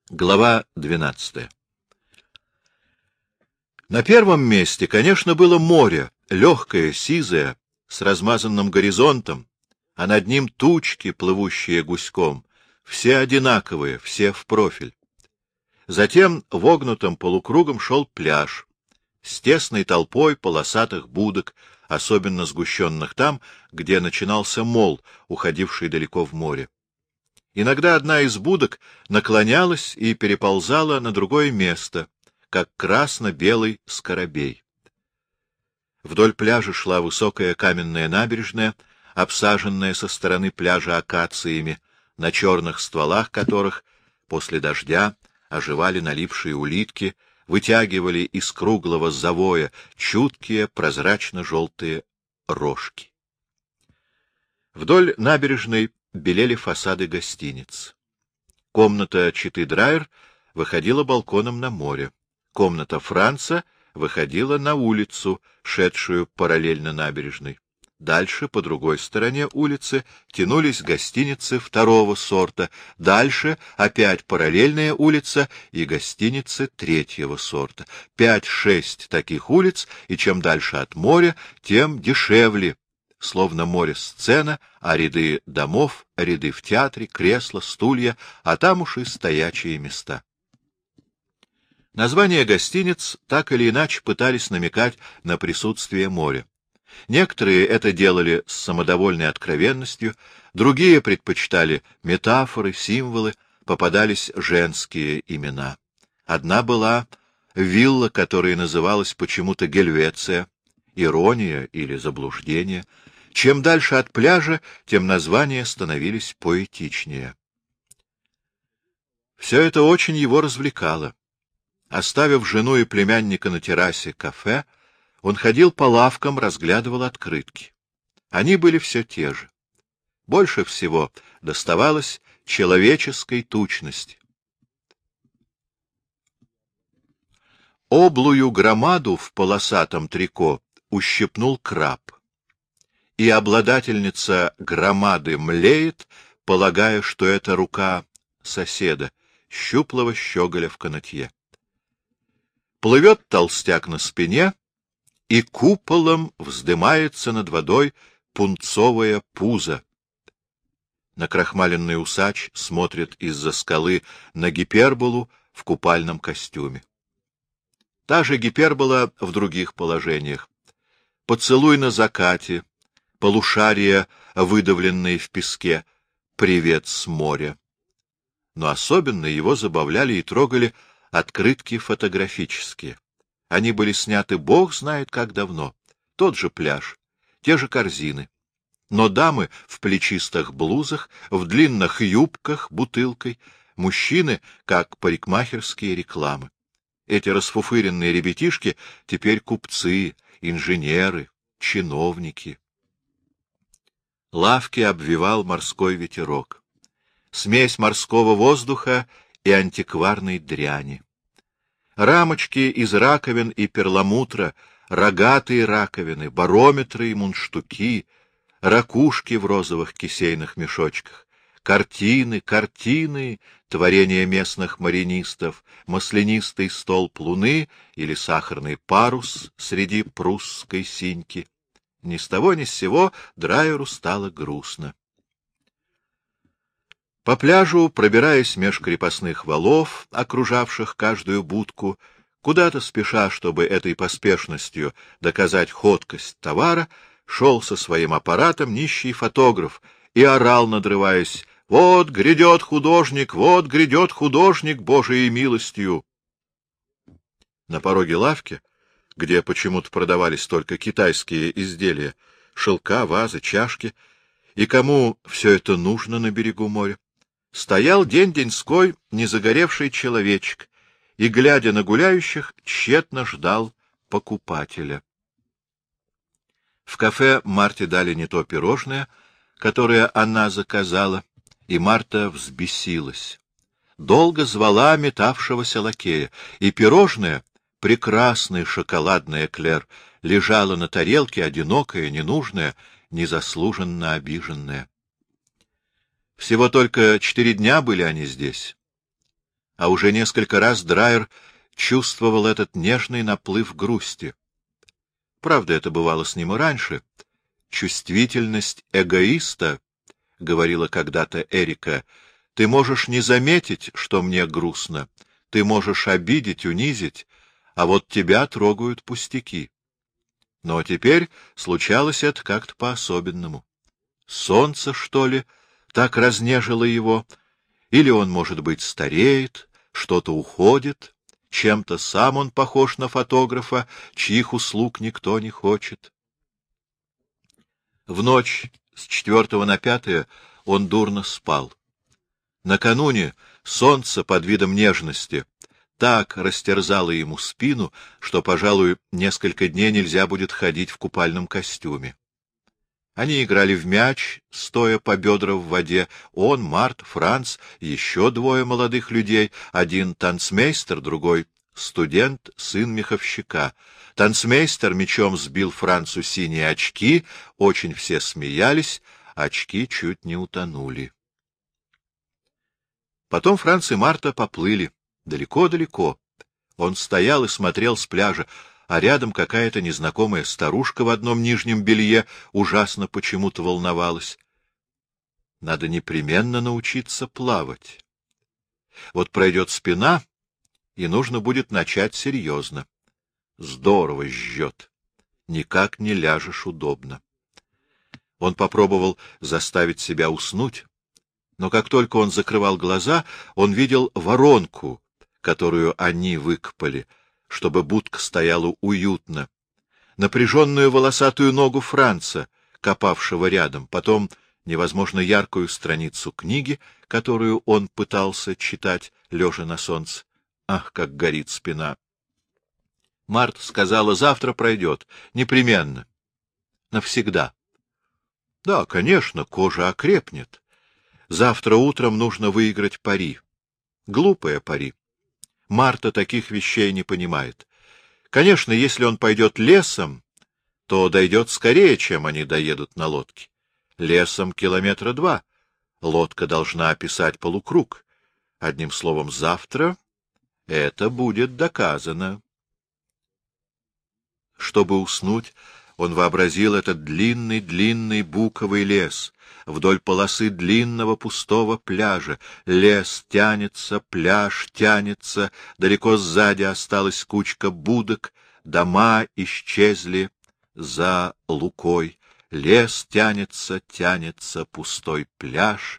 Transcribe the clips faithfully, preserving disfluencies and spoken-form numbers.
Глава двенадцатая. На первом месте, конечно, было море, легкое, сизое, с размазанным горизонтом, а над ним тучки, плывущие гуськом, все одинаковые, все в профиль. Затем вогнутым полукругом шел пляж, с тесной толпой полосатых будок, особенно сгущенных там, где начинался мол, уходивший далеко в море. Иногда одна из будок наклонялась и переползала на другое место, как красно-белый скоробей. Вдоль пляжа шла высокая каменная набережная, обсаженная со стороны пляжа акациями, на черных стволах которых после дождя оживали налипшие улитки, вытягивали из круглого завоя чуткие прозрачно-желтые рожки. Вдоль набережной белели фасады гостиниц. Комната Читы Драйер выходила балконом на море. Комната Франца выходила на улицу, шедшую параллельно набережной. Дальше, по другой стороне улицы, тянулись гостиницы второго сорта. Дальше опять параллельная улица и гостиницы третьего сорта. Пять-шесть таких улиц, и чем дальше от моря, тем дешевле. Словно море-сцена, а ряды домов, ряды в театре, кресла, стулья, а там уж и стоячие места. Названия гостиниц так или иначе пытались намекать на присутствие моря. Некоторые это делали с самодовольной откровенностью, другие предпочитали метафоры, символы, попадались женские имена. Одна была вилла, которая называлась почему-то Гельвеция, ирония или заблуждение. Чем дальше от пляжа, тем названия становились поэтичнее. Все это очень его развлекало. Оставив жену и племянника на террасе кафе, он ходил по лавкам, разглядывал открытки. Они были все те же. Больше всего доставалось человеческой тучности. Облую громаду в полосатом трико ущипнул краб, и обладательница громады млеет, полагая, что это рука соседа, щуплого щеголя в канатье. Плывет толстяк на спине, и куполом вздымается над водой пунцовое пузо. Накрахмаленный усач смотрит из-за скалы на гиперболу в купальном костюме. Та же гипербола в других положениях. Поцелуй на закате, полушария, выдавленные в песке, привет с моря. Но особенно его забавляли и трогали открытки фотографические. Они были сняты бог знает как давно. Тот же пляж, те же корзины. Но дамы в плечистых блузах, в длинных юбках бутылкой, мужчины, как парикмахерские рекламы. Эти расфуфыренные ребятишки теперь купцы, инженеры, чиновники. Лавки обвивал морской ветерок. Смесь морского воздуха и антикварной дряни. Рамочки из раковин и перламутра, рогатые раковины, барометры и мундштуки, ракушки в розовых кисейных мешочках, картины, картины, творения местных маринистов, маслянистый столб луны или сахарный парус среди прусской синьки. Ни с того ни с сего Драйеру стало грустно. По пляжу, пробираясь меж крепостных валов, окружавших каждую будку, куда-то спеша, чтобы этой поспешностью доказать ходкость товара, шел со своим аппаратом нищий фотограф и орал, надрываясь: «Вот грядет художник, вот грядет художник Божией милостью!» На пороге лавки, где почему-то продавались только китайские изделия, шелка, вазы, чашки, и кому все это нужно на берегу моря, стоял день-деньской незагоревший человечек и, глядя на гуляющих, тщетно ждал покупателя. В кафе Марте дали не то пирожное, которое она заказала, и Марта взбесилась. Долго звала метавшегося лакея, и пирожное, прекрасное шоколадное эклер, лежало на тарелке, одинокое, ненужное, незаслуженно обиженное. Всего только четыре дня были они здесь. а уже несколько раз Драйер чувствовал этот нежный наплыв грусти. Правда, это бывало с ним и раньше. «Чувствительность эгоиста, — говорила когда-то Эрика, — ты можешь не заметить, что мне грустно, ты можешь обидеть, унизить, а вот тебя трогают пустяки». Но теперь случалось это как-то по-особенному. Солнце, что ли, так разнежило его, или он, может быть, стареет, что-то уходит, чем-то сам он похож на фотографа, чьих услуг никто не хочет. В ночь с четвертого на пятое он дурно спал. Накануне солнце под видом нежности так растерзало ему спину, что, пожалуй, несколько дней нельзя будет ходить в купальном костюме. Они играли в мяч, стоя по бедра в воде. Он, Март, Франц, еще двое молодых людей, один танцмейстер, другой студент, сын меховщика. Танцмейстер мечом сбил Францу синие очки, очень все смеялись, очки чуть не утонули. Потом Франц и Марта поплыли далеко-далеко. Он стоял и смотрел с пляжа, а рядом какая-то незнакомая старушка в одном нижнем белье ужасно почему-то волновалась. Надо непременно научиться плавать. Вот пройдет спина, и нужно будет начать серьезно. Здорово жжет. Никак не ляжешь удобно. Он попробовал заставить себя уснуть, но как только он закрывал глаза, он видел воронку, которую они выкопали, чтобы будка стояла уютно, напряженную волосатую ногу Франца, копавшего рядом, потом невозможно яркую страницу книги, которую он пытался читать, лежа на солнце. Ах, как горит спина! Марта сказала, завтра пройдет, непременно, навсегда. Да, конечно, кожа окрепнет. Завтра утром нужно выиграть пари. Глупое пари. Марта таких вещей не понимает. Конечно, если он пойдет лесом, то дойдет скорее, чем они доедут на лодке. Лесом километра два. Лодка должна описать полукруг. Одним словом, завтра это будет доказано. Чтобы уснуть, он вообразил этот длинный-длинный буковый лес вдоль полосы длинного пустого пляжа. Лес тянется, пляж тянется, далеко сзади осталась кучка будок, дома исчезли за лукой. Лес тянется, тянется, пустой пляж.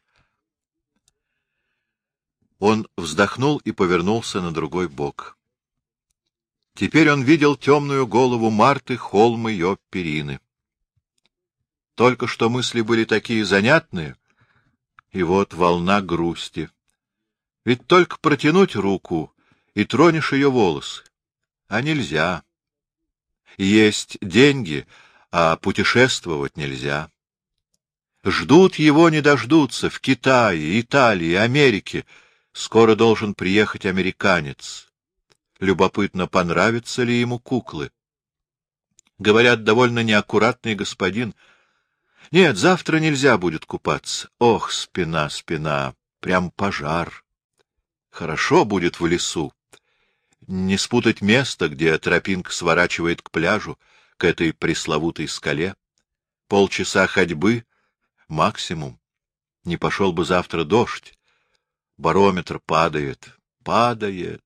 Он вздохнул и повернулся на другой бок. Теперь он видел темную голову Марты, холм ее перины. Только что мысли были такие занятные, и вот волна грусти. Ведь только протянуть руку и тронешь ее волосы, а нельзя. Есть деньги, а путешествовать нельзя. Ждут его, не дождутся, в Китае, Италии, Америке. Скоро должен приехать американец. Любопытно, понравятся ли ему куклы. Говорят, довольно неаккуратный господин. Нет, завтра нельзя будет купаться. Ох, спина, спина, прям пожар. Хорошо будет в лесу. Не спутать место, где тропинка сворачивает к пляжу, к этой пресловутой скале. Полчаса ходьбы максимум. Не пошел бы завтра дождь. Барометр падает, падает.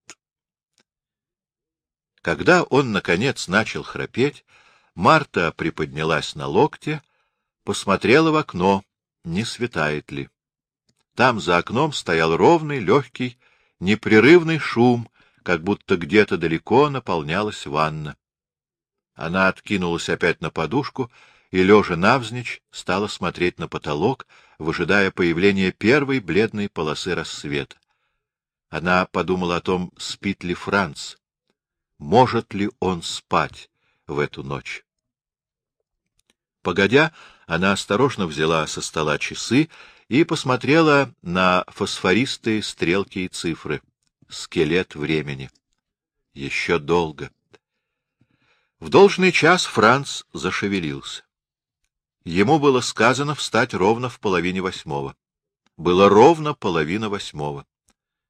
Когда он, наконец, начал храпеть, Марта приподнялась на локте, посмотрела в окно, не светает ли. Там за окном стоял ровный, легкий, непрерывный шум, как будто где-то далеко наполнялась ванна. Она откинулась опять на подушку и, лежа навзничь, стала смотреть на потолок, выжидая появления первой бледной полосы рассвета. Она подумала о том, спит ли Франц. Может ли он спать в эту ночь? Погодя, она осторожно взяла со стола часы и посмотрела на фосфористые стрелки и цифры. Скелет времени. Еще долго. В должный час Франц зашевелился. Ему было сказано встать ровно в половине восьмого. Было ровно половина восьмого.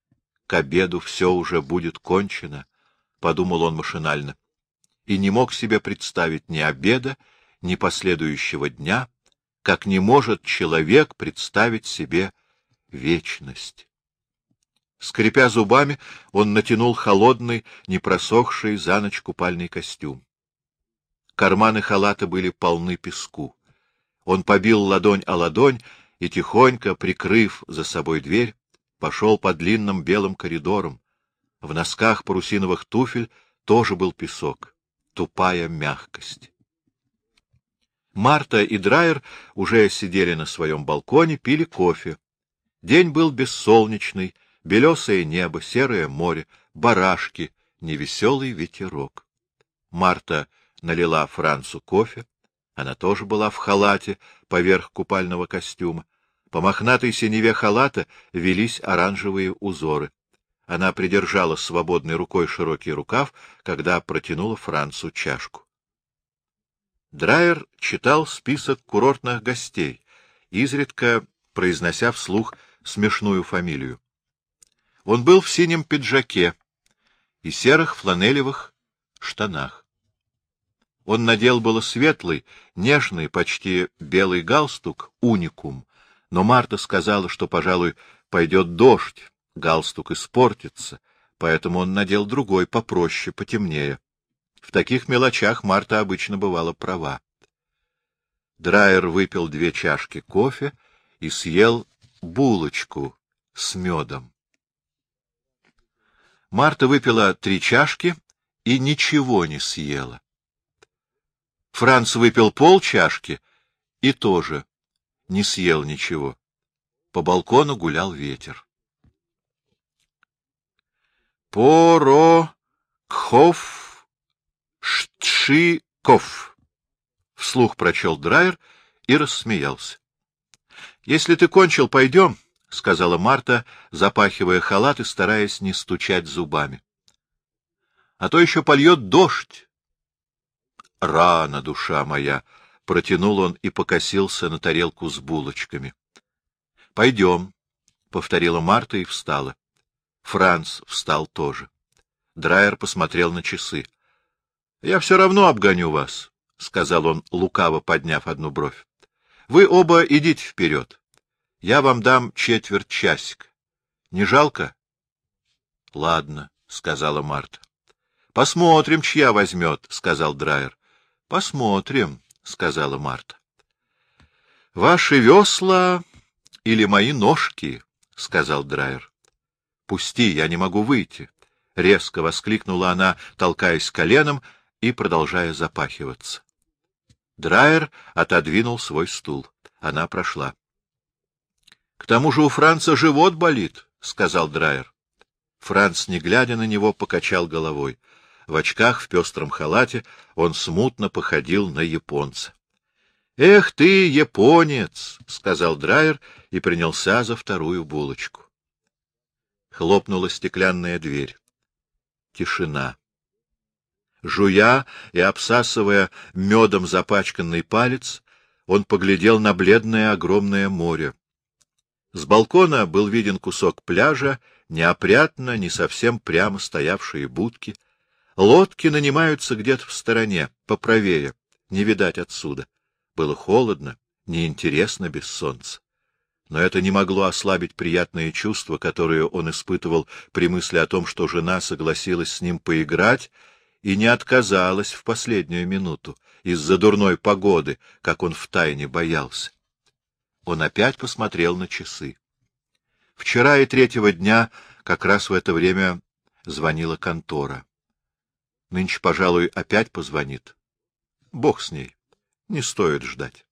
к обеду все уже будет кончено, — подумал он машинально, и не мог себе представить ни обеда, ни последующего дня, как не может человек представить себе вечность. Скрипя зубами, он натянул холодный, не просохший за ночь купальный костюм. Карманы халата были полны песку. Он побил ладонь о ладонь и, тихонько прикрыв за собой дверь, пошел по длинным белым коридорам. В носках парусиновых туфель тоже был песок, тупая мягкость. Марта и Драйер уже сидели на своем балконе, пили кофе. День был бессолнечный, белесое небо, серое море, барашки, невеселый ветерок. Марта налила Францу кофе. Она тоже была в халате поверх купального костюма. По мохнатой синеве халата велись оранжевые узоры. Она придержала свободной рукой широкий рукав, когда протянула Францу чашку. Драйер читал список курортных гостей, изредка произнося вслух смешную фамилию. Он был в синем пиджаке и серых фланелевых штанах. Он надел было светлый, нежный, почти белый галстук, уникум, но Марта сказала, что, пожалуй, пойдет дождь, галстук испортится, поэтому он надел другой, попроще, потемнее. В таких мелочах Марта обычно бывала права. Драйер выпил две чашки кофе и съел булочку с медом. Марта выпила три чашки и ничего не съела. Франц выпил полчашки и тоже не съел ничего. По балкону гулял ветер. Порохов Штшиков, — вслух прочел Драйер и рассмеялся. — Если ты кончил, пойдем, — сказала Марта, запахивая халат и стараясь не стучать зубами. — А то еще польет дождь. — Рано, душа моя, — протянул он и покосился на тарелку с булочками. — Пойдем, — повторила Марта и встала. Франц встал тоже. Драйер посмотрел на часы. — Я все равно обгоню вас, — сказал он, лукаво подняв одну бровь. — Вы оба идите вперед. Я вам дам четверть часика. Не жалко? — Ладно, — сказала Марта. — Посмотрим, чья возьмет, — сказал Драйер. — Посмотрим, — сказала Марта. — Ваши весла или мои ножки, — сказал Драйер. — Пусти, я не могу выйти, — резко воскликнула она, толкаясь коленом и продолжая запахиваться. Драйер отодвинул свой стул. Она прошла. — К тому же у Франца живот болит, — сказал Драйер. Франц, не глядя на него, покачал головой. В очках, в пестром халате, он смутно походил на японца. — Эх ты, японец! — сказал Драйер и принялся за вторую булочку. Хлопнула стеклянная дверь. Тишина. Жуя и обсасывая медом запачканный палец, он поглядел на бледное огромное море. С балкона был виден кусок пляжа, неопрятно, не совсем прямо стоявшие будки. Лодки нанимаются где-то в стороне, поправее, не видать отсюда. Было холодно, неинтересно без солнца. Но это не могло ослабить приятные чувства, которые он испытывал при мысли о том, что жена согласилась с ним поиграть и не отказалась в последнюю минуту из-за дурной погоды, как он втайне боялся. Он опять посмотрел на часы. Вчера и третьего дня как раз в это время звонила контора. Нынче, пожалуй, опять позвонит. Бог с ней, не стоит ждать.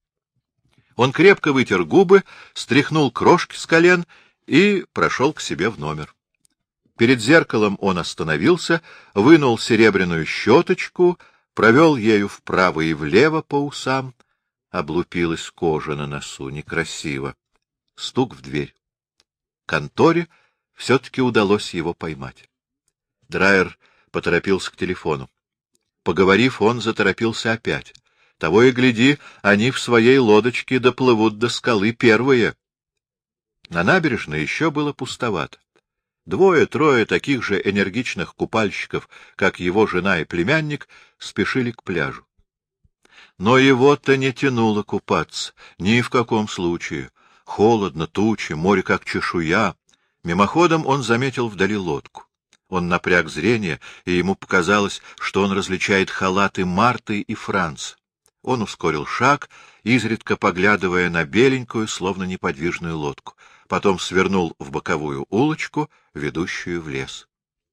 Он крепко вытер губы, стряхнул крошки с колен и прошел к себе в номер. Перед зеркалом он остановился, вынул серебряную щеточку, провел ею вправо и влево по усам. Облупилась кожа на носу, некрасиво. Стук в дверь. Конторе все-таки удалось его поймать. Драйер поторопился к телефону. Поговорив, он заторопился опять. Того и гляди, они в своей лодочке доплывут до скалы первые. На набережной еще было пустовато. Двое-трое таких же энергичных купальщиков, как его жена и племянник, спешили к пляжу. Но его-то не тянуло купаться, ни в каком случае. Холодно, тучи, море как чешуя. Мимоходом он заметил вдали лодку. Он напряг зрение, и ему показалось, что он различает халаты Марты и Франца. Он ускорил шаг, изредка поглядывая на беленькую, словно неподвижную лодку. Потом свернул в боковую улочку, ведущую в лес.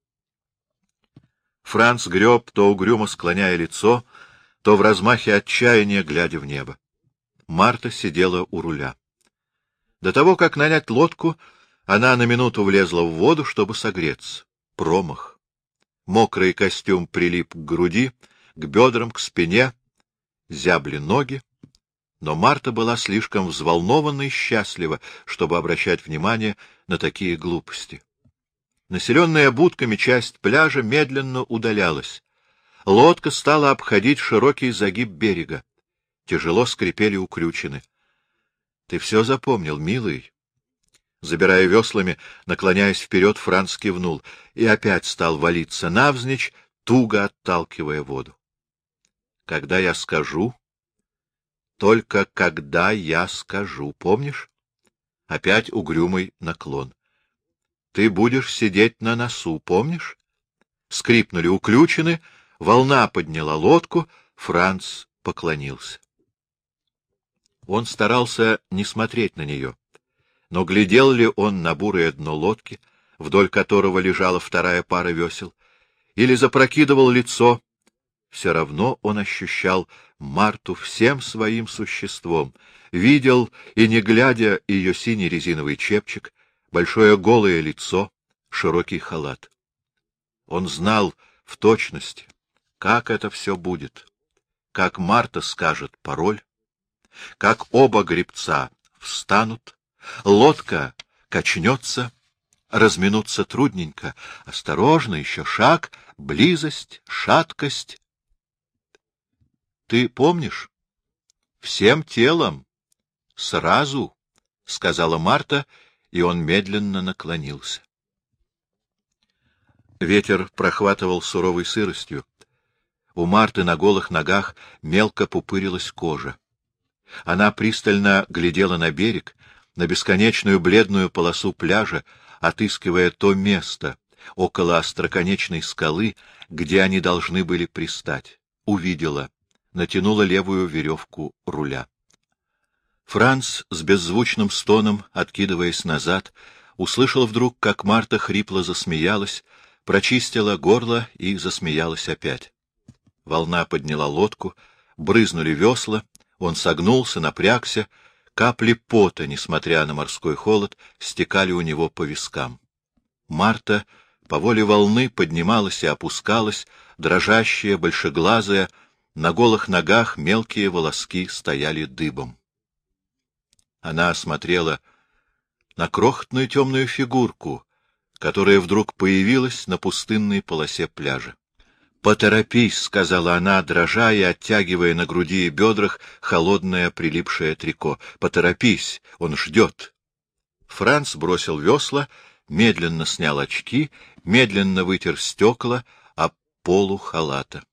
Франц греб, то угрюмо склоняя лицо, то в размахе отчаяния глядя в небо. Марта сидела у руля. До того, как нанять лодку, она на минуту влезла в воду, чтобы согреться. Промах. Мокрый костюм прилип к груди, к бедрам, к спине, зябли ноги. Но Марта была слишком взволнована и счастлива, чтобы обращать внимание на такие глупости. Населенная будками часть пляжа медленно удалялась. Лодка стала обходить широкий загиб берега. Тяжело скрипели укрючины. — Ты все запомнил, милый? Забирая веслами, наклоняясь вперед, Франц кивнул и опять стал валиться навзничь, туго отталкивая воду. — Когда я скажу... Только когда я скажу, помнишь? Опять угрюмый наклон. Ты будешь сидеть на носу, помнишь? Скрипнули уключены, волна подняла лодку, Франц поклонился. Он старался не смотреть на нее, но глядел ли он на бурое дно лодки, вдоль которого лежала вторая пара весел, или запрокидывал лицо, все равно он ощущал Марту всем своим существом, видел, и не глядя, ее синий резиновый чепчик, большое голое лицо, широкий халат. Он знал в точности, как это все будет, как Марта скажет пароль, как оба гребца встанут, лодка качнется, разминуться трудненько, осторожно, еще шаг, близость, шаткость. Ты помнишь? Всем телом. Сразу, — сказала Марта, и он медленно наклонился. Ветер прохватывал суровой сыростью. У Марты на голых ногах мелко пупырилась кожа. Она пристально глядела на берег, на бесконечную бледную полосу пляжа, отыскивая то место около остроконечной скалы, где они должны были пристать. Увидела. Натянула левую веревку руля. Франц с беззвучным стоном, откидываясь назад, услышал вдруг, как Марта хрипло засмеялась, прочистила горло и засмеялась опять. Волна подняла лодку, брызнули весла, он согнулся, напрягся, капли пота, несмотря на морской холод, стекали у него по вискам. Марта по воле волны поднималась и опускалась, дрожащая, большеглазая, на голых ногах мелкие волоски стояли дыбом. Она смотрела на крохотную темную фигурку, которая вдруг появилась на пустынной полосе пляжа. — Поторопись, — сказала она, дрожа и оттягивая на груди и бедрах холодное прилипшее трико. — Поторопись, он ждет. Франц бросил весла, медленно снял очки, медленно вытер стекла об полу халата.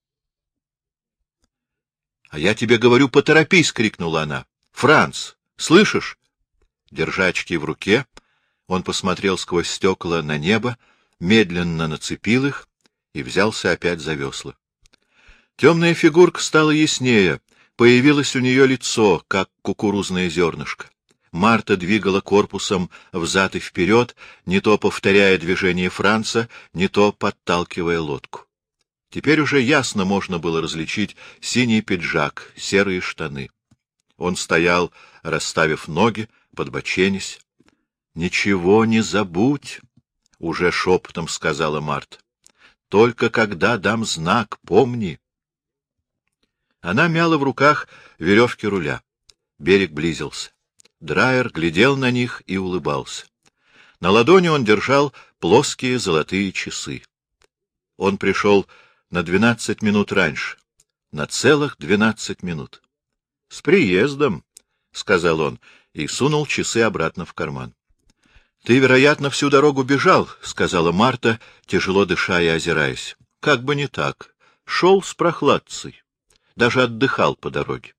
— А я тебе говорю, поторопись! — крикнула она. — Франц, слышишь? Держа очки в руке, он посмотрел сквозь стекла на небо, медленно нацепил их и взялся опять за весла. Темная фигурка стала яснее, появилось у нее лицо, как кукурузное зернышко. Марта двигала корпусом взад и вперед, не то повторяя движение Франца, не то подталкивая лодку. Теперь уже ясно можно было различить синий пиджак, серые штаны. Он стоял, расставив ноги, подбоченясь. — Ничего не забудь, — уже шепотом сказала Марта. — Только когда дам знак, помни. Она мяла в руках веревки руля. Берег близился. Драйер глядел на них и улыбался. На ладони он держал плоские золотые часы. Он пришел на двенадцать минут раньше, на целых двенадцать минут. — С приездом, — сказал он и сунул часы обратно в карман. — Ты, вероятно, всю дорогу бежал, — сказала Марта, тяжело дыша и озираясь. — Как бы не так. Шел с прохладцей. Даже отдыхал по дороге.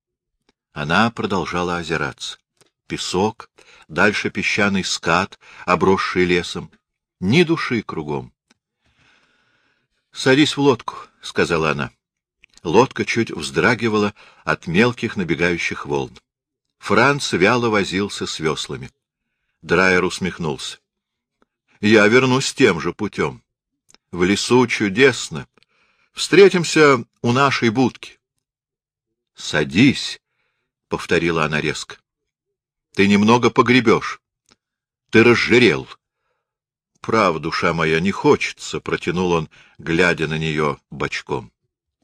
Она продолжала озираться. Песок, дальше песчаный скат, обросший лесом. Ни души кругом. — Садись в лодку, — сказала она. Лодка чуть вздрагивала от мелких набегающих волн. Франц вяло возился с веслами. Драйер усмехнулся. — Я вернусь тем же путем. В лесу чудесно. Встретимся у нашей будки. — Садись, — повторила она резко. — Ты немного погребешь. Ты разжирел. — Прав, душа моя, не хочется, — протянул он, глядя на нее бочком.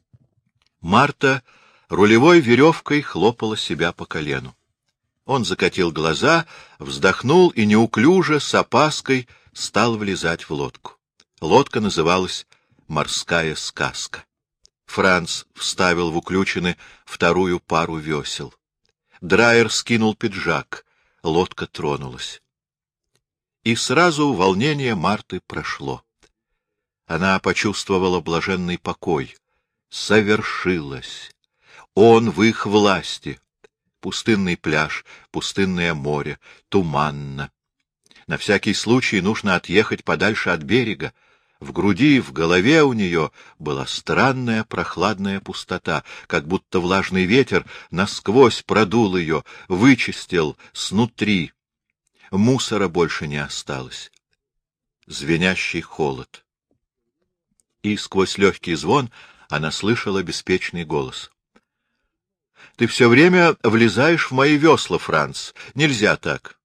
Марта рулевой веревкой хлопала себя по колену. Он закатил глаза, вздохнул и неуклюже, с опаской, стал влезать в лодку. Лодка называлась «Морская сказка». Франц вставил в уключины вторую пару весел. Драйер скинул пиджак. Лодка тронулась. И сразу волнение Марты прошло. Она почувствовала блаженный покой. Совершилось. Он в их власти. Пустынный пляж, пустынное море, туманно. На всякий случай нужно отъехать подальше от берега. В груди, в голове у нее была странная прохладная пустота, как будто влажный ветер насквозь продул ее, вычистил снутри. Мусора больше не осталось. Звенящий холод. И сквозь легкий звон она слышала беспечный голос. — Ты все время влезаешь в мои весла, Франц. Нельзя так.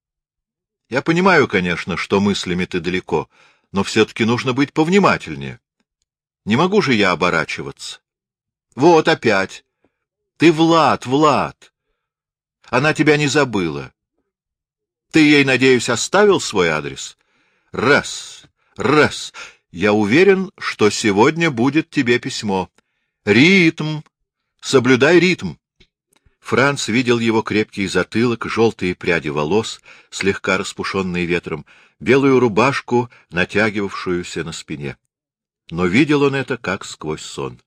Я понимаю, конечно, что мыслями ты далеко, но все-таки нужно быть повнимательнее. Не могу же я оборачиваться. Вот опять. Ты Влад, Влад. Она тебя не забыла. Ты ей, надеюсь, оставил свой адрес? Раз, раз. Я уверен, что сегодня будет тебе письмо. Ритм. Соблюдай ритм. Франц видел его крепкий затылок, желтые пряди волос, слегка распушенные ветром, белую рубашку, натягивавшуюся на спине. Но видел он это как сквозь сон.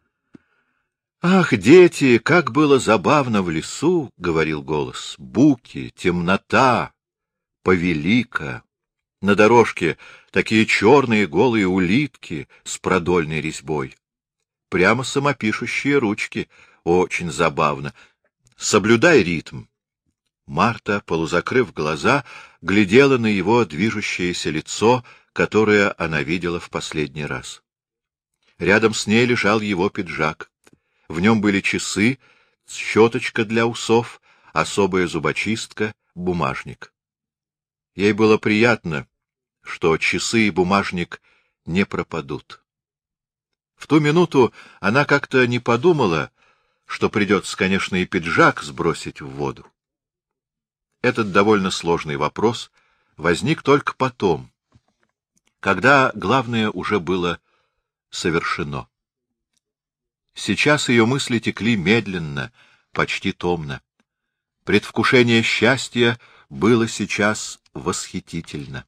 — Ах, дети, как было забавно в лесу, — говорил голос, — буки, темнота, повелика. На дорожке такие черные голые улитки с продольной резьбой. Прямо самопишущие ручки, очень забавно. Соблюдай ритм. Марта, полузакрыв глаза, глядела на его движущееся лицо, которое она видела в последний раз. Рядом с ней лежал его пиджак. В нем были часы, щеточка для усов, особая зубочистка, бумажник. Ей было приятно, что часы и бумажник не пропадут. В ту минуту она как-то не подумала, что придется, конечно, и пиджак сбросить в воду. Этот довольно сложный вопрос возник только потом, когда главное уже было совершено. Сейчас ее мысли текли медленно, почти томно. Предвкушение счастья было сейчас восхитительно.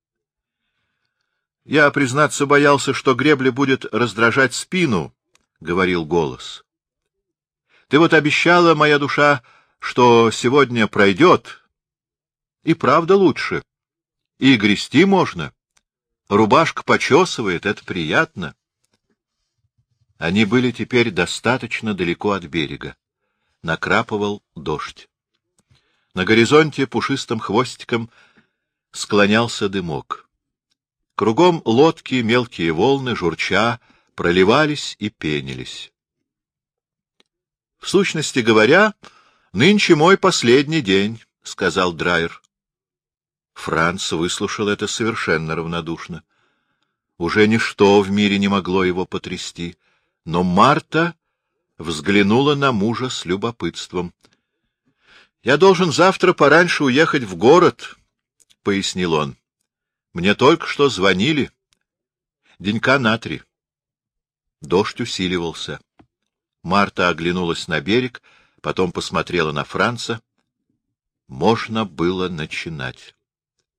— Я, признаться, боялся, что гребля будет раздражать спину, — говорил голос. — Ты вот обещала, моя душа, что сегодня пройдет. И правда лучше. И грести можно. Рубашка почесывает, это приятно. Они были теперь достаточно далеко от берега. Накрапывал дождь. На горизонте пушистым хвостиком склонялся дымок. Кругом лодки, мелкие волны, журча, проливались и пенились. — В сущности говоря, нынче мой последний день, — сказал Драйер. Франц выслушал это совершенно равнодушно. Уже ничто в мире не могло его потрясти, но Марта взглянула на мужа с любопытством. — Я должен завтра пораньше уехать в город, — пояснил он. — Мне только что звонили. Денька на три. Дождь усиливался. Марта оглянулась на берег, потом посмотрела на Франца. Можно было начинать.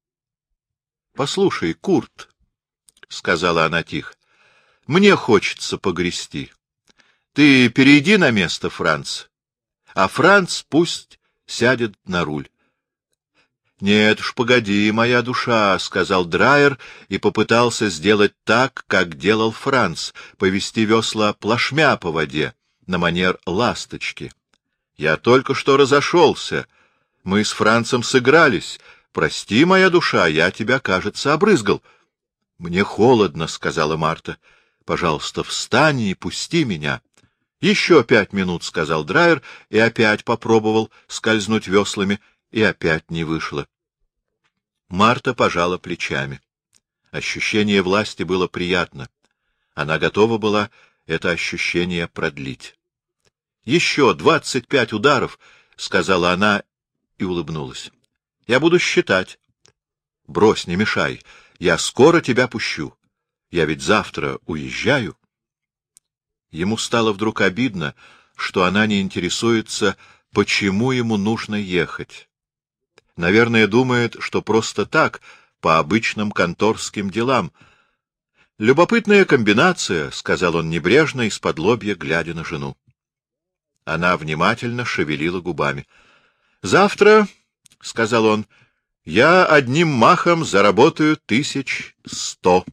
— Послушай, Курт, — сказала она тихо, — мне хочется погрести. Ты перейди на место Франц, а Франц пусть сядет на руль. — Нет уж, погоди, моя душа, — сказал Драйер и попытался сделать так, как делал Франц, повести весла плашмя по воде, на манер ласточки. — Я только что разошелся. Мы с Францем сыгрались. Прости, моя душа, я тебя, кажется, обрызгал. — Мне холодно, — сказала Марта. — Пожалуйста, встань и пусти меня. — Еще пять минут, — сказал Драйер, и опять попробовал скользнуть веслами, и опять не вышло. Марта пожала плечами. Ощущение власти было приятно. Она готова была это ощущение продлить. — Еще двадцать пять ударов, — сказала она и улыбнулась. — Я буду считать. — Брось, не мешай. Я скоро тебя пущу. Я ведь завтра уезжаю. Ему стало вдруг обидно, что она не интересуется, почему ему нужно ехать. Наверное, думает, что просто так, по обычным конторским делам. — Любопытная комбинация, — сказал он небрежно, исподлобья глядя на жену. Она внимательно шевелила губами. — Завтра, — сказал он, — я одним махом заработаю тысяч сто.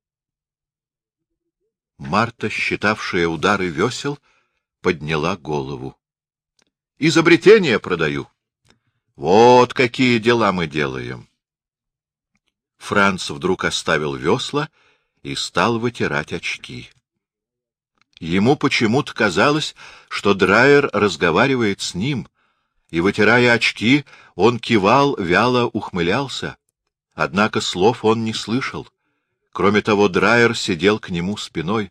Марта, считавшая удары весел, подняла голову. — Изобретение продаю. Вот какие дела мы делаем. Франц вдруг оставил весла и стал вытирать очки. Ему почему-то казалось, что Драйер разговаривает с ним, и, вытирая очки, он кивал, вяло ухмылялся. Однако слов он не слышал. Кроме того, Драйер сидел к нему спиной.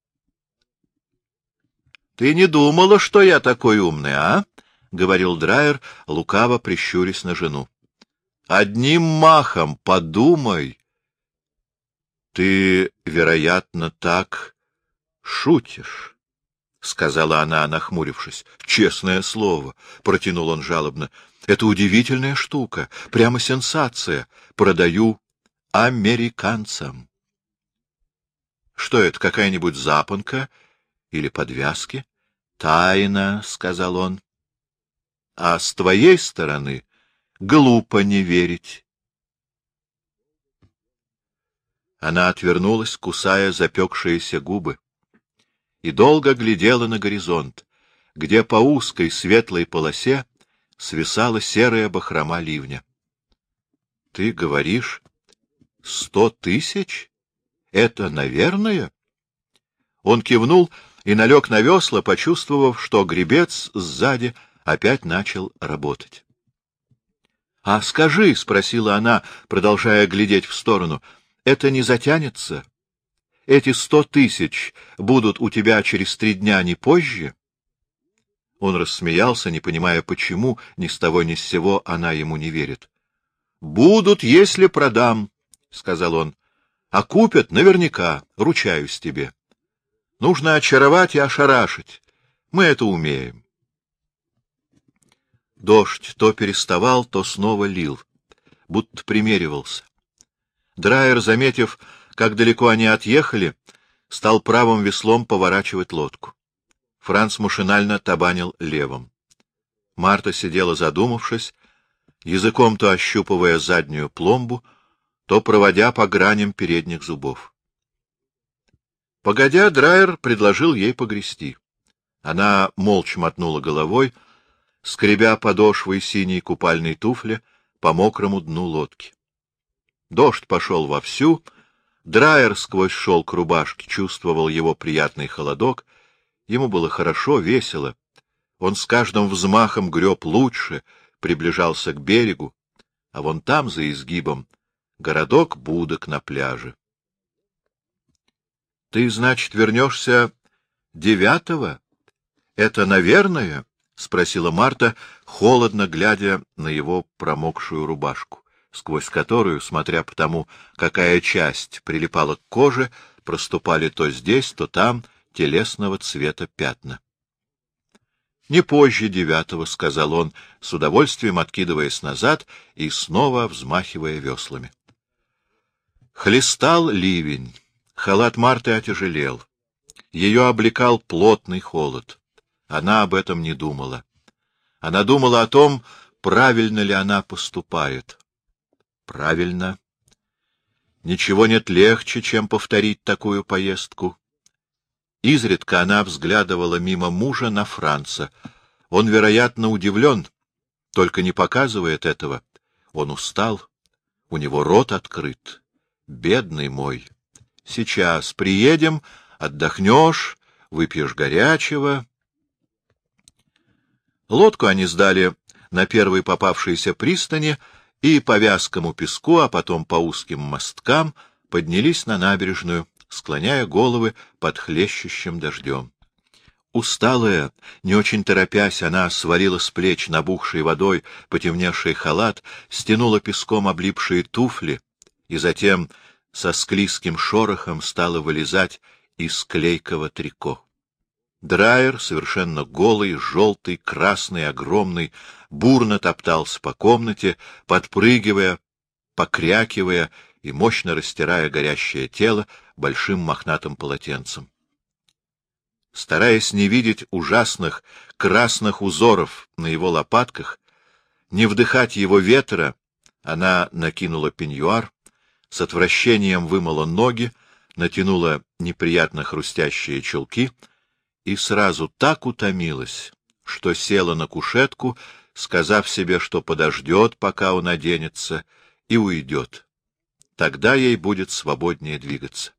— Ты не думала, что я такой умный, а? — говорил Драйер, лукаво прищурясь на жену. — Одним махом подумай. — Ты, вероятно, так шутишь, — сказала она, нахмурившись. — Честное слово, — протянул он жалобно, — это удивительная штука, прямо сенсация. Продаю американцам. — Что это, какая-нибудь запонка или подвязки? — Тайна, — сказал он. — А с твоей стороны глупо не верить. Она отвернулась, кусая запекшиеся губы, и долго глядела на горизонт, где по узкой светлой полосе свисала серая бахрома ливня. — Ты говоришь, сто тысяч? Это, наверное? Он кивнул и налег на весла, почувствовав, что гребец сзади опять начал работать. — А скажи, — спросила она, продолжая глядеть в сторону, — это не затянется? Эти сто тысяч будут у тебя через три дня, не позже? Он рассмеялся, не понимая, почему ни с того ни с сего она ему не верит. — Будут, если продам, — сказал он. — А купят наверняка, ручаюсь тебе. Нужно очаровать и ошарашить. Мы это умеем. Дождь то переставал, то снова лил, будто примеривался. Драйер, заметив, как далеко они отъехали, стал правым веслом поворачивать лодку. Франц машинально табанил левым. Марта сидела задумавшись, языком то ощупывая заднюю пломбу, то проводя по граням передних зубов. Погодя, Драйер предложил ей погрести. Она молча мотнула головой, скребя подошвой синей купальной туфли по мокрому дну лодки. Дождь пошел вовсю, Драйер сквозь шелк рубашки чувствовал его приятный холодок, ему было хорошо, весело. Он с каждым взмахом греб лучше, приближался к берегу, а вон там, за изгибом, городок будок на пляже. — Ты, значит, вернешься девятого? Это, наверное? — спросила Марта, холодно глядя на его промокшую рубашку, сквозь которую, смотря по тому, какая часть прилипала к коже, проступали то здесь, то там телесного цвета пятна. — Не позже девятого, — сказал он, с удовольствием откидываясь назад и снова взмахивая веслами. Хлестал ливень, халат Марты отяжелел. Ее облекал плотный холод. Она об этом не думала. Она думала о том, правильно ли она поступает. Правильно. Ничего нет легче, чем повторить такую поездку. Изредка она взглядывала мимо мужа на Франца. Он, вероятно, удивлен, только не показывает этого. Он устал, у него рот открыт. Бедный мой. Сейчас приедем, отдохнешь, выпьешь горячего. Лодку они сдали на первой попавшейся пристани и по вязкому песку, а потом по узким мосткам поднялись на набережную, склоняя головы под хлещущим дождем. Усталая, не очень торопясь, она свалила с плеч набухшей водой потемневший халат, стянула песком облипшие туфли и затем со склизким шорохом стала вылезать из клейкого трико. Драйер, совершенно голый, желтый, красный, огромный, бурно топтался по комнате, подпрыгивая, покрякивая и мощно растирая горящее тело большим мохнатым полотенцем. Стараясь не видеть ужасных красных узоров на его лопатках, не вдыхать его ветра, она накинула пеньюар, с отвращением вымыла ноги, натянула неприятно хрустящие чулки и сразу так утомилась, что села на кушетку, сказав себе, что подождет, пока он оденется, и уйдет. Тогда ей будет свободнее двигаться.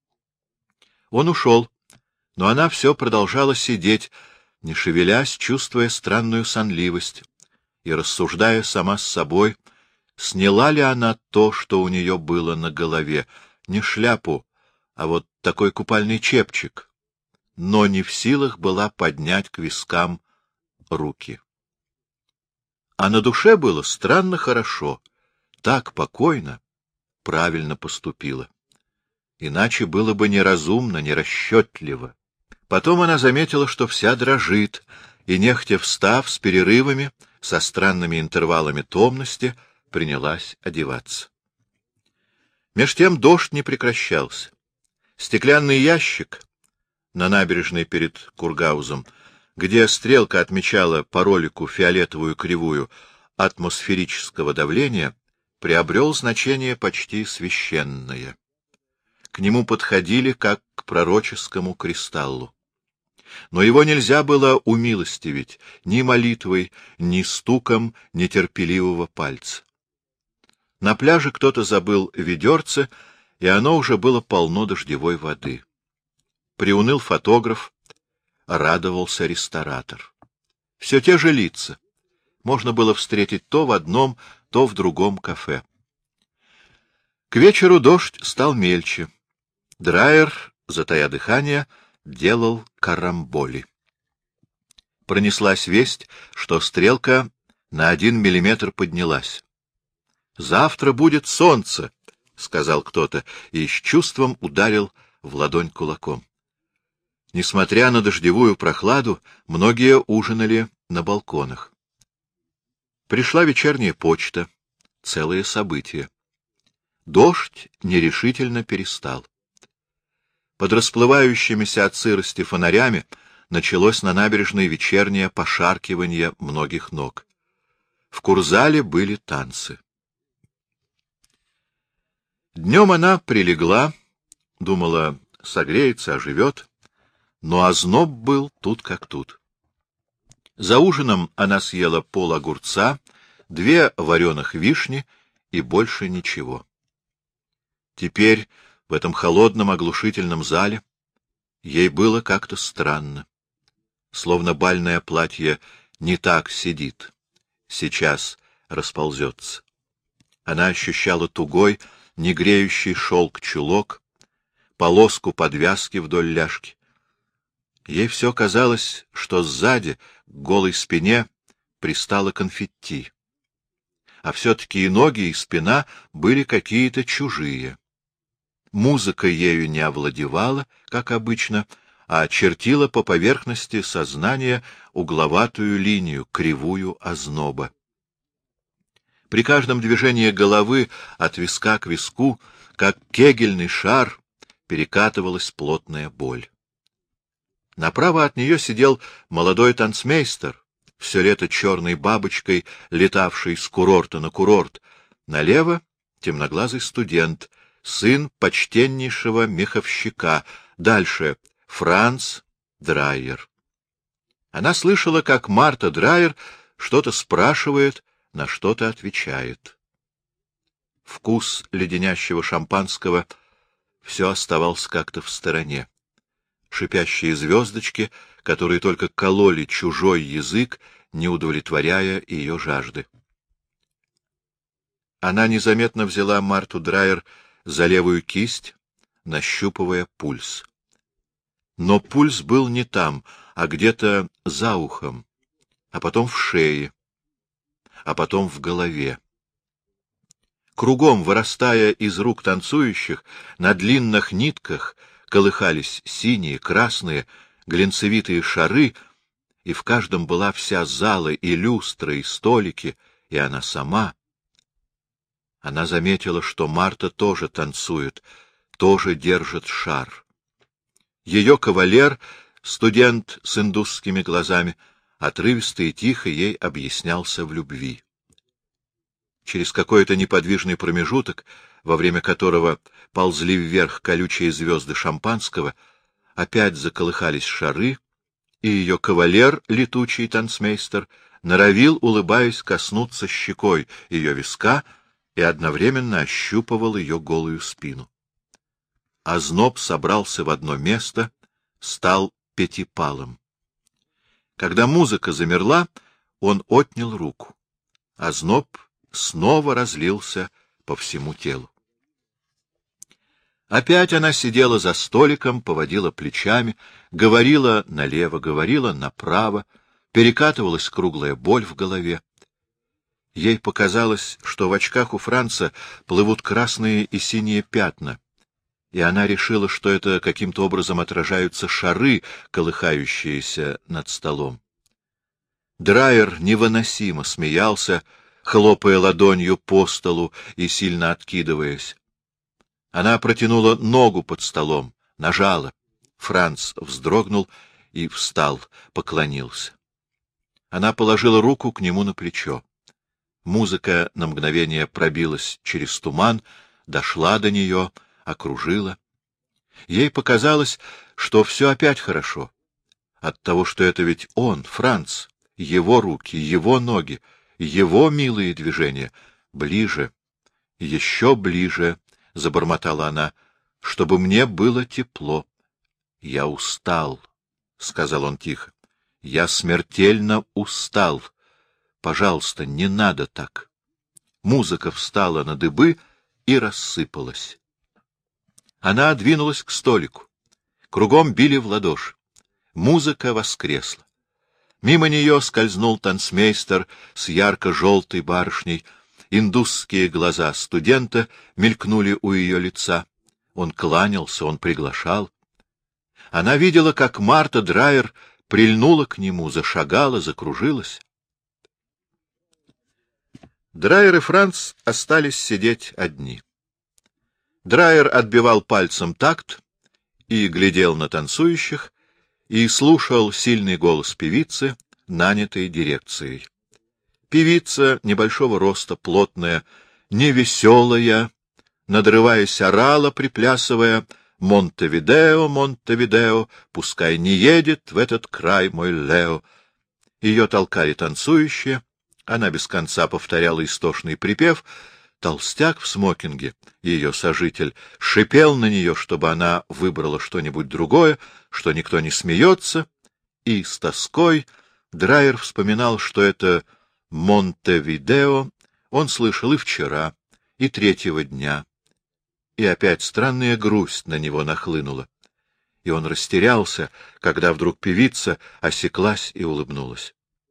Он ушел, но она все продолжала сидеть, не шевелясь, чувствуя странную сонливость, и рассуждая сама с собой, сняла ли она то, что у нее было на голове, не шляпу, а вот такой купальный чепчик, но не в силах была поднять к вискам руки. А на душе было странно хорошо, так покойно, правильно поступила. Иначе было бы неразумно, нерасчетливо. Потом она заметила, что вся дрожит, и, нехотя встав с перерывами, со странными интервалами томности, принялась одеваться. Меж тем дождь не прекращался. Стеклянный ящик на набережной перед Кургаузом, где стрелка отмечала по ролику фиолетовую кривую атмосферического давления, приобрел значение почти священное. К нему подходили как к пророческому кристаллу. Но его нельзя было умилостивить ни молитвой, ни стуком нетерпеливого пальца. На пляже кто-то забыл ведерце, и оно уже было полно дождевой воды. Приуныл фотограф, радовался ресторатор. Все те же лица. Можно было встретить то в одном, то в другом кафе. К вечеру дождь стал мельче. Драйер, затая дыхание, делал карамболи. Пронеслась весть, что стрелка на один миллиметр поднялась. — Завтра будет солнце, — сказал кто-то, и с чувством ударил в ладонь кулаком. Несмотря на дождевую прохладу, многие ужинали на балконах. Пришла вечерняя почта, целое событие. Дождь нерешительно перестал. Под расплывающимися от сырости фонарями началось на набережной вечернее пошаркивание многих ног. В Курзале были танцы. Днем она прилегла, думала, согреется, оживет, но озноб был тут как тут. За ужином она съела пол огурца, две вареных вишни и больше ничего. Теперь в этом холодном оглушительном зале ей было как-то странно, словно бальное платье не так сидит, сейчас расползется. Она ощущала тугой, негреющий шелк чулок, полоску подвязки вдоль ляжки. Ей все казалось, что сзади, к голой спине, пристало конфетти. А все-таки и ноги, и спина были какие-то чужие. Музыка ею не овладевала, как обычно, а чертила по поверхности сознания угловатую линию, кривую озноба. При каждом движении головы от виска к виску как кегельный шар, перекатывалась плотная боль. Направо от нее сидел молодой танцмейстер, все лето черной бабочкой, летавший с курорта на курорт. Налево — темноглазый студент, сын почтеннейшего меховщика. Дальше — Франц Драйер. Она слышала, как Марта Драйер что-то спрашивает, на что-то отвечает. Вкус леденящего шампанского все оставался как-то в стороне. Шипящие звездочки, которые только кололи чужой язык, не удовлетворяя ее жажды. Она незаметно взяла Марту Драйер за левую кисть, нащупывая пульс. Но пульс был не там, а где-то за ухом, а потом в шее, а потом в голове. Кругом, вырастая из рук танцующих, на длинных нитках колыхались синие, красные, глинцевитые шары, и в каждом была вся зала, и люстра, и столики, и она сама. Она заметила, что Марта тоже танцует, тоже держит шар. Ее кавалер, студент с индусскими глазами, отрывисто и тихо ей объяснялся в любви. Через какой-то неподвижный промежуток, во время которого ползли вверх колючие звезды шампанского, опять заколыхались шары, и ее кавалер, летучий танцмейстер, норовил, улыбаясь, коснуться щекой ее виска и одновременно ощупывал ее голую спину. Озноб собрался в одно место, стал пятипалом. Когда музыка замерла, он отнял руку. Озноб снова разлился по всему телу. Опять она сидела за столиком, поводила плечами, говорила налево, говорила направо, перекатывалась круглая боль в голове. Ей показалось, что в очках у Франца плывут красные и синие пятна, и она решила, что это каким-то образом отражаются шары, колыхающиеся над столом. Драйер невыносимо смеялся, хлопая ладонью по столу и сильно откидываясь. Она протянула ногу под столом, нажала. Франц вздрогнул и встал, поклонился. Она положила руку к нему на плечо. Музыка на мгновение пробилась через туман, дошла до нее, окружила. Ей показалось, что все опять хорошо. От того, что это ведь он, Франц, его руки, его ноги, его милые движения. Ближе, еще ближе, — забормотала она, — чтобы мне было тепло. — Я устал, — сказал он тихо. — Я смертельно устал. Пожалуйста, не надо так. Музыка встала на дыбы и рассыпалась. Она двинулась к столику. Кругом били в ладоши. Музыка воскресла. Мимо нее скользнул танцмейстер с ярко-желтой барышней. Индусские глаза студента мелькнули у ее лица. Он кланялся, он приглашал. Она видела, как Марта Драйер прильнула к нему, зашагала, закружилась. Драйер и Франц остались сидеть одни. Драйер отбивал пальцем такт и глядел на танцующих, и слушал сильный голос певицы, нанятой дирекцией. Певица небольшого роста, плотная, невеселая, надрываясь, орала, приплясывая: «Монтевидео, Монтевидео, пускай не едет в этот край мой Лео». Ее толкали танцующие, она без конца повторяла истошный припев. Толстяк в смокинге, ее сожитель, шипел на нее, чтобы она выбрала что-нибудь другое, что никто не смеется, и с тоской Драйер вспоминал, что это Монтевидео он слышал и вчера, и третьего дня, и опять странная грусть на него нахлынула, и он растерялся, когда вдруг певица осеклась и улыбнулась.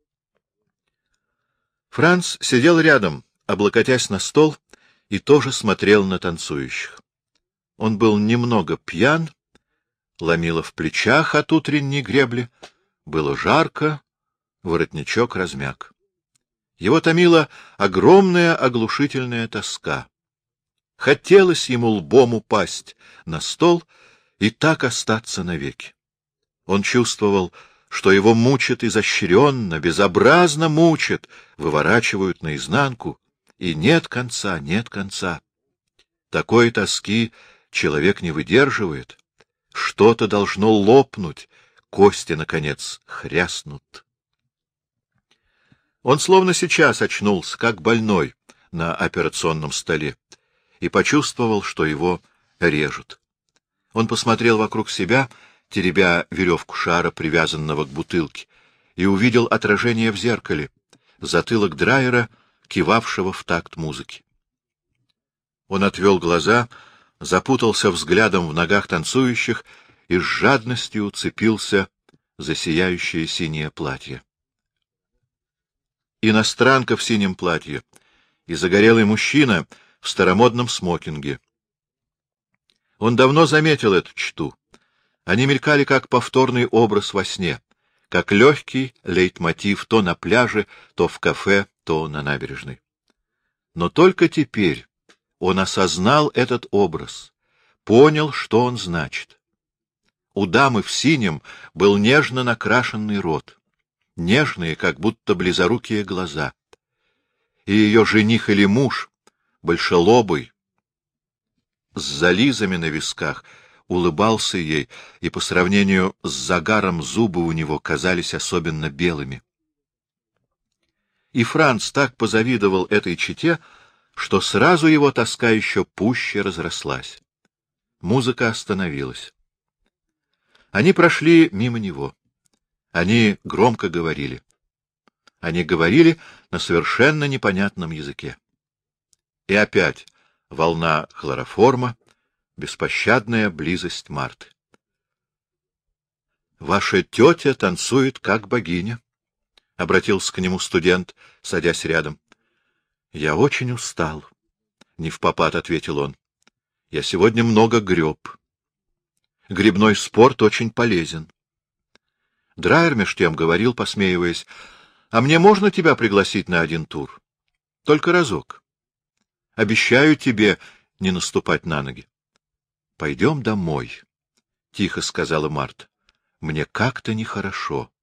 Франц сидел рядом, облокотясь на стол, и тоже смотрел на танцующих. Он был немного пьян, ломило в плечах от утренней гребли, было жарко, воротничок размяк. Его томила огромная оглушительная тоска. Хотелось ему лбом упасть на стол и так остаться навеки. Он чувствовал, что его мучат изощренно, безобразно мучат, выворачивают наизнанку, и нет конца, нет конца. Такой тоски человек не выдерживает. Что-то должно лопнуть, кости, наконец, хряснут. Он словно сейчас очнулся, как больной, на операционном столе, и почувствовал, что его режут. Он посмотрел вокруг себя, теребя веревку шара, привязанного к бутылке, и увидел отражение в зеркале, затылок Драйера, кивавшего в такт музыки. Он отвел глаза, запутался взглядом в ногах танцующих и с жадностью уцепился за сияющее синее платье. Иностранка в синем платье и загорелый мужчина в старомодном смокинге. Он давно заметил эту чту. Они мелькали как повторный образ во сне, как легкий лейтмотив то на пляже, то в кафе, то на набережной. Но только теперь он осознал этот образ, понял, что он значит. У дамы в синем был нежно накрашенный рот, нежные, как будто близорукие глаза. И ее жених или муж, большелобый, с зализами на висках, улыбался ей, и по сравнению с загаром зубы у него казались особенно белыми. И Франц так позавидовал этой чете, что сразу его тоска еще пуще разрослась. Музыка остановилась. Они прошли мимо него. Они громко говорили. Они говорили на совершенно непонятном языке. И опять волна хлороформа, беспощадная близость Марты. — Ваша тетя танцует, как богиня, — обратился к нему студент, садясь рядом. — Я очень устал, — невпопад ответил он. — Я сегодня много греб. Гребной спорт очень полезен. Драйер меж тем говорил, посмеиваясь: — А мне можно тебя пригласить на один тур? Только разок. Обещаю тебе не наступать на ноги. — Пойдем домой, — тихо сказала Марта. — Мне как-то нехорошо.